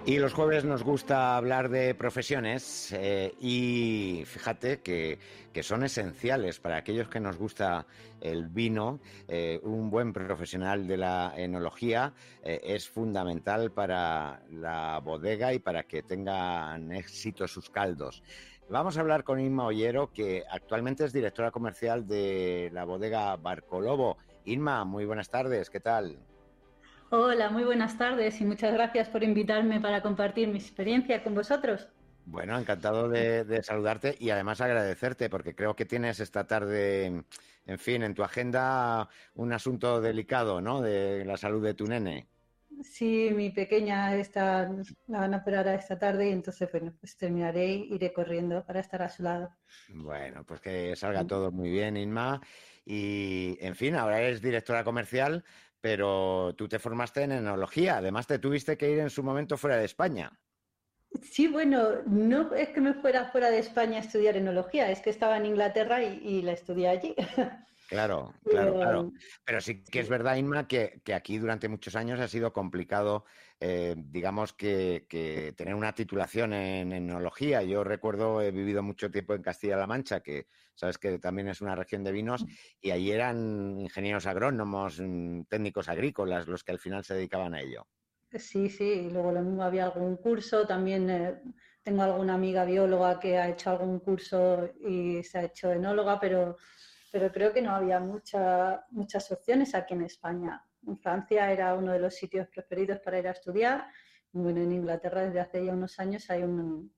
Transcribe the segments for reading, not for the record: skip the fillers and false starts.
Y los jueves nos gusta hablar de profesiones y fíjate que son esenciales para aquellos que nos gusta el vino. Un buen profesional de la enología es fundamental para la bodega y para que tengan éxito sus caldos. Vamos a hablar con Inma Ollero, que actualmente es directora comercial de la bodega Barcolobo. Inma, muy buenas tardes, ¿qué tal? Hola, muy buenas tardes y muchas gracias por invitarme para compartir mi experiencia con vosotros. Bueno, encantado de saludarte y además agradecerte porque creo que tienes esta tarde, en fin, en tu agenda un asunto delicado, ¿no? De la salud de tu nene. Sí, mi pequeña está, la van a operar esta tarde y entonces, bueno, pues terminaré y iré corriendo para estar a su lado. Bueno, pues que salga todo muy bien, Inma. Y, en fin, ahora eres directora comercial, pero tú te formaste en enología. Además, te tuviste que ir en su momento fuera de España. Sí, bueno, no es que me fuera fuera de España a estudiar enología, es que estaba en Inglaterra y la estudié allí. Claro, claro, claro. Pero, Pero sí que es sí. verdad, Inma, que aquí durante muchos años ha sido complicado, digamos, que tener una titulación en enología. Yo recuerdo, he vivido mucho tiempo en Castilla-La Mancha, que sabes que también es una región de vinos, y allí eran ingenieros agrónomos, técnicos agrícolas, los que al final se dedicaban a ello. Sí, sí, y luego lo mismo había algún curso, también tengo alguna amiga bióloga que ha hecho algún curso y se ha hecho enóloga, pero creo que no había muchas opciones aquí en España. En Francia era uno de los sitios preferidos para ir a estudiar. Y bueno, en Inglaterra desde hace ya unos años hay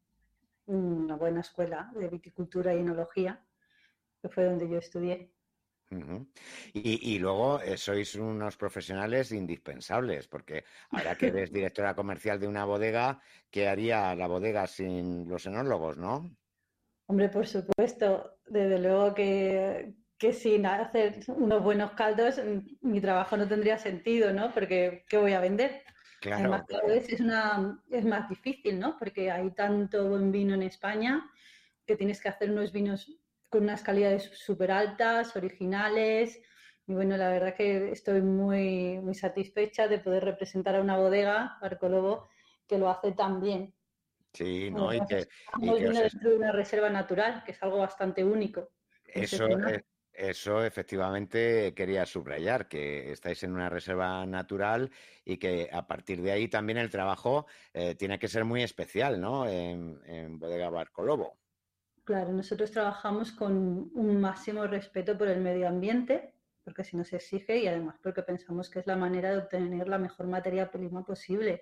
una buena escuela de viticultura y enología, que fue donde yo estudié. Ujú. Y luego sois unos profesionales indispensables, porque ahora que eres directora comercial de una bodega, ¿qué haría la bodega sin los enólogos, no? Hombre, por supuesto, desde luego que sin hacer unos buenos caldos mi trabajo no tendría sentido, ¿no? Porque ¿qué voy a vender? Además, Claro, cada claro. vez es más difícil, ¿no? Porque hay tanto buen vino en España que tienes que hacer unos vinos con unas calidades súper altas, originales. Y bueno, la verdad que estoy muy satisfecha de poder representar a una bodega, Barcolobo, que lo hace tan bien. Sí, ¿no? Además, Y estamos que os viendo dentro de una reserva natural, que es algo bastante único y eso, excepcional. eso efectivamente quería subrayar, que estáis en una reserva natural y que a partir de ahí también el trabajo tiene que ser muy especial, ¿no? En Bodega Barcolobo. Claro, nosotros trabajamos con un máximo respeto por el medio ambiente, porque así nos exige y además porque pensamos que es la manera de obtener la mejor materia prima posible.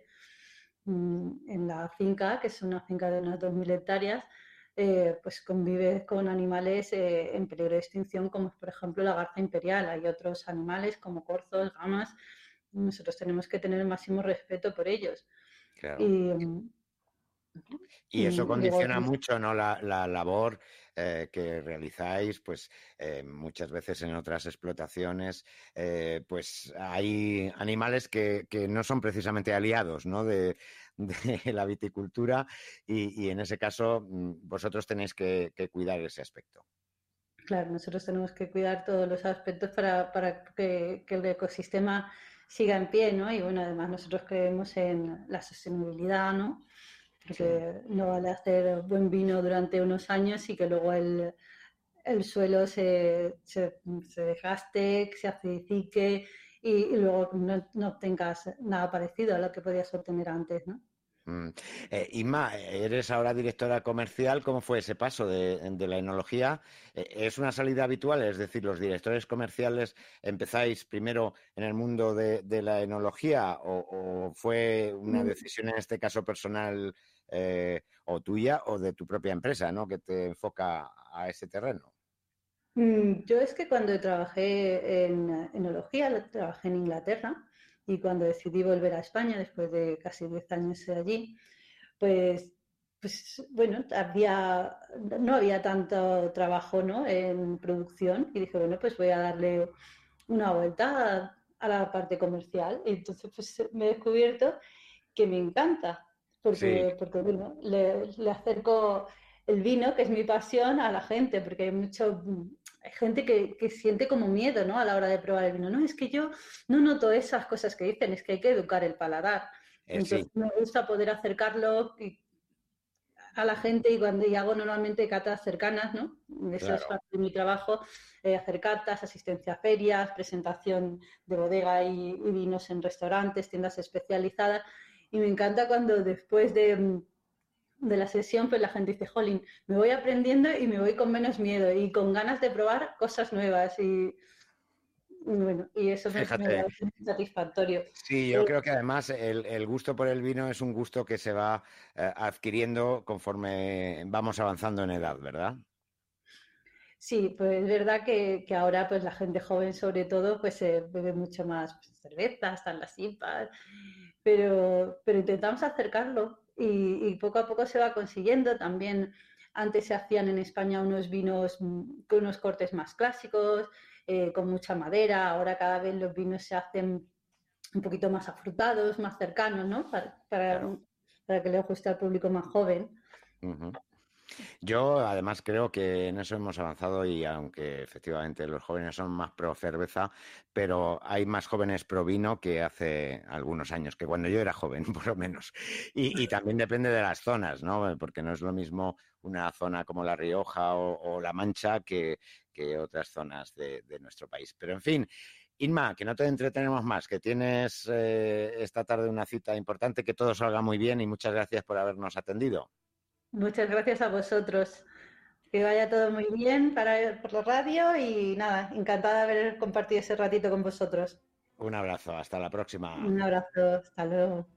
En la finca, que es una finca de unas 2.000 hectáreas, pues convive con animales en peligro de extinción, como por ejemplo la garza imperial. Hay otros animales como corzos, gamas. Nosotros tenemos que tener el máximo respeto por ellos. Claro. Y, Y eso luego, condiciona mucho, ¿no? La labor que realizáis, pues muchas veces en otras explotaciones, pues hay animales que no son precisamente aliados, ¿no? De la viticultura y en ese caso vosotros tenéis que cuidar ese aspecto. claro, nosotros tenemos que cuidar todos los aspectos para que el ecosistema siga en pie, ¿no? Y bueno, además nosotros creemos en la sostenibilidad, ¿no? Sí. Porque no vale hacer buen vino durante unos años y que luego el suelo se desgaste, se acidifique y luego no tengas nada parecido a lo que podías obtener antes, ¿no? Mm. Inma, eres ahora directora comercial. ¿Cómo fue ese paso de la enología? ¿Es una salida habitual? Es decir, ¿los directores comerciales empezáis primero en el mundo de la enología o fue una decisión en este caso personal o tuya o de tu propia empresa, ¿no? Que te enfoca a ese terreno. Yo es que cuando trabajé en enología, trabajé en Inglaterra y cuando decidí volver a España después de casi 10 años de allí, pues, pues bueno, no había tanto trabajo, ¿no? En producción y dije, bueno, pues voy a darle una vuelta a la parte comercial. Y entonces pues me he descubierto que me encanta, Sí, porque bueno, le acerco el vino, que es mi pasión, a la gente, porque hay gente que siente como miedo, ¿no? A la hora de probar el vino. No, es que yo no noto esas cosas que dicen, es que hay que educar el paladar. Sí, Entonces me gusta poder acercarlo a la gente y hago normalmente catas cercanas, ¿no? Eso es claro. parte de mi trabajo, hacer catas, asistencia a ferias, presentación de bodega y vinos en restaurantes, tiendas especializadas. Y me encanta cuando después de la sesión, pues la gente dice, jolín, me voy aprendiendo y me voy con menos miedo y con ganas de probar cosas nuevas. Y bueno, y eso me Fíjate, parece muy satisfactorio. sí, yo Eh, creo que además el gusto por el vino es un gusto que se va adquiriendo conforme vamos avanzando en edad, ¿verdad? Sí, pues es verdad que ahora pues la gente joven sobre todo pues bebe mucho más pues, cerveza, están las IPAs, pero intentamos acercarlo y poco a poco se va consiguiendo. También antes se hacían en España unos vinos con unos cortes más clásicos, con mucha madera, ahora cada vez los vinos se hacen un poquito más afrutados, más cercanos, ¿no? Claro. Para que le guste al público más joven. Ujú. Yo además creo que en eso hemos avanzado y aunque efectivamente los jóvenes son más pro cerveza, pero hay más jóvenes pro vino que hace algunos años, que cuando yo era joven, por lo menos. Y también depende de las zonas, ¿no? Porque no es lo mismo una zona como La Rioja o La Mancha que otras zonas de nuestro país. Pero en fin, Inma, que no te entretenemos más, que tienes esta tarde una cita importante, que todo salga muy bien y muchas gracias por habernos atendido. Muchas gracias a vosotros. Que vaya todo muy bien por la radio y nada, encantada de haber compartido ese ratito con vosotros. Un abrazo, hasta la próxima. Un abrazo, hasta luego.